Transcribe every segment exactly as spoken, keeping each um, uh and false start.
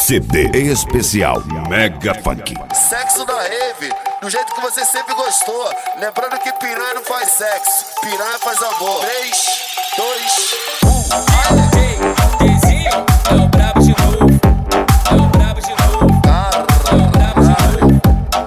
C D especial Mega Funk. Sexo da rave, do jeito que você sempre gostou. Lembrando que piranha não faz sexo, piranha faz amor. três, dois, um. Ei, Dezinho, é o brabo de novo. É o brabo de novo. É o brabo de novo.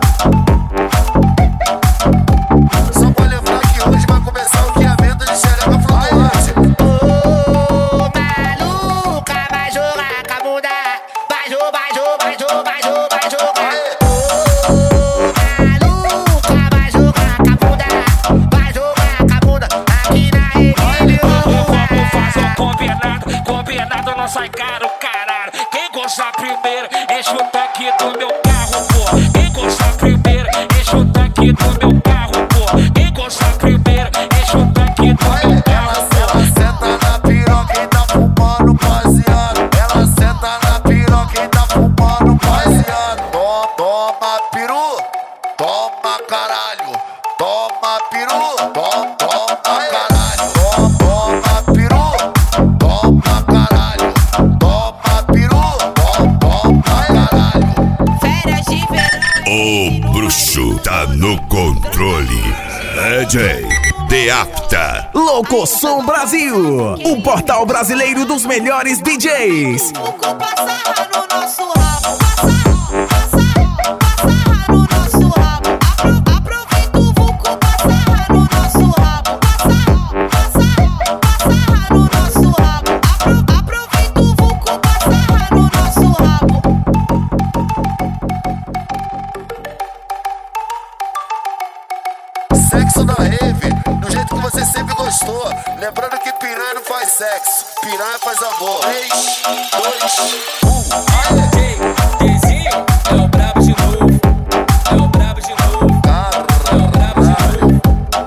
Só pra lembrar que hoje vai começar o guiamento de xereca flutuante. Ô, maluca, vai jogar com a bunda. Vai jogar, vai jogar, vai jogar, vai jogar, vai jogar. Ô, maluca, vai jogar com a bunda. Vai jogar com a bunda aqui na rede. Vamos fazer um combinado, combinado não sai caro, caralho. Quem gostar primeiro, enche o tanque do meu carro, pô. Quem gostar primeiro, enche o tanque do meu carro, pô. Quem gostar primeiro, enche o tanque do meu carro, pô. Ela senta na piroca e tá fumando baseado. Ela senta na piroca e tá fumando baseado. Toma, toma peru, toma caralho. Toma peru, toma, toma caralho. Toma, toma peru, toma caralho. Toma peru, toma, toma caralho. Férias de verão. O bruxo tá no controle. D J Deapta. Locosom Brasil, o portal brasileiro dos melhores D Js. Vucu passar no nosso rabo. Passar, passar, passar no nosso rabo. Apro, aproveita o vucu passar no nosso rabo. Passar, passar, passar no nosso rabo. Apro, aproveita o vucu passar no nosso rabo. Sexo da rave, do jeito que você sempre gostou. Lembrando que piranha não faz sexo, piranha faz amor. três, dois, um. Ei, Dezinho, é o brabo de novo. É o brabo de novo. É o brabo de novo.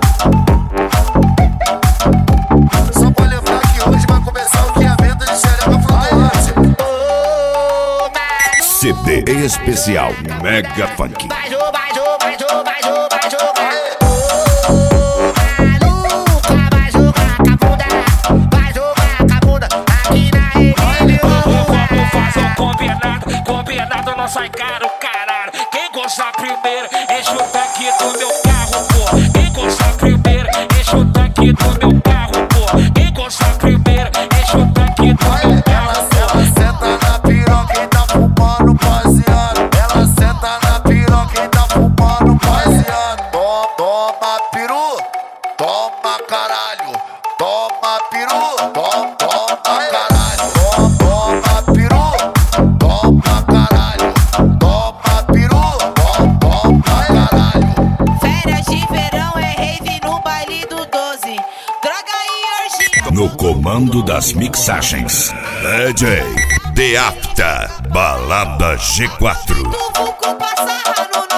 Só pra lembrar que hoje vai começar o guiamento de xereca flutuante. Ô, maluco. C D especial Mega Funk. Vai jogar, vai jogar, vai jogar, vai jogar, vai jogar. Ô, maluca, vai jogar com a bunda. Vai jogar com a bunda aqui na rede. Vamos fazer um combinado, combinado não sai caro, caralho. Quem gostar primeiro, enche o tanque do meu carro, pô. Quem gostar primeiro, enche o tanque do meu carro, pô. Quem gostar primeiro, enche o tanque do meu Ela, carro, ela pô. senta na piroca e tá fumando baseado. Ela senta na piroca e tá fumando baseado. Toma, toma peru, toma caralho. Toma peru, toma, toma caralho. Toma, toma peru, toma caralho. Toma peru, toma, toma caralho. Férias de verão é rave no baile do doze. Droga e orgia. No comando das mixagens, D J Deapta. Balada G quatro. Do vucu passar no